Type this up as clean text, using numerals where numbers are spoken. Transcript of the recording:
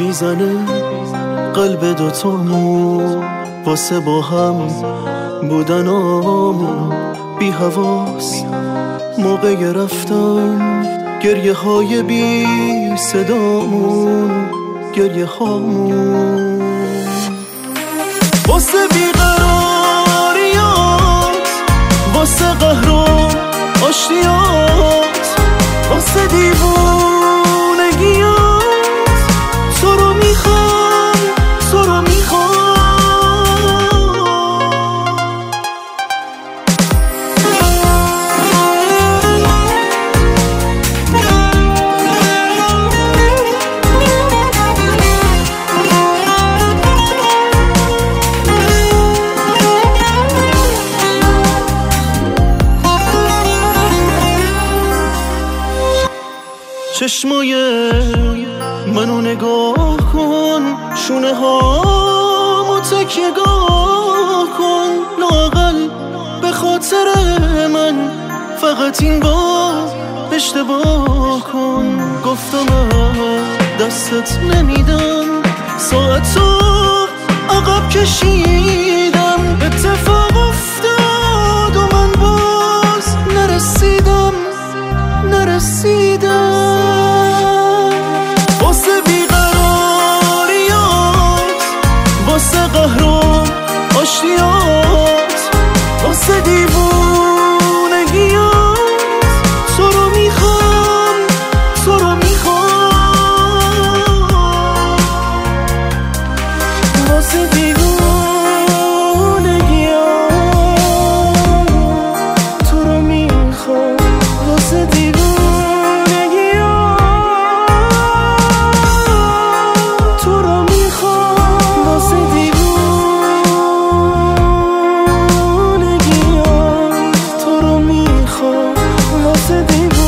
میزنه قلب دوتامون واسه با هم بودنامون بی حواس موقع رفتن گریه های بی صدامون گریه هامون واسه بیقراریات واسه قهر و آشتیات واسه دیوونگیات تو رو میخوام تو رو میخوام چشمای منو نگاه کن شونه هامو تکیه‌گاه کن لااقل به خاطر من فقط این بار اشتباه کن گفتم دستت نمیدم ساعتو عقب کشیدم اتفاق افتاد و من باز نرسیدم واسه بیقراریات واسه قهر و آشتیات واسه دیوونگیات تو رو میخوام تو رو میخوام واسه دیوونگیات تو رو میخوام واسه واسه دیوونگیات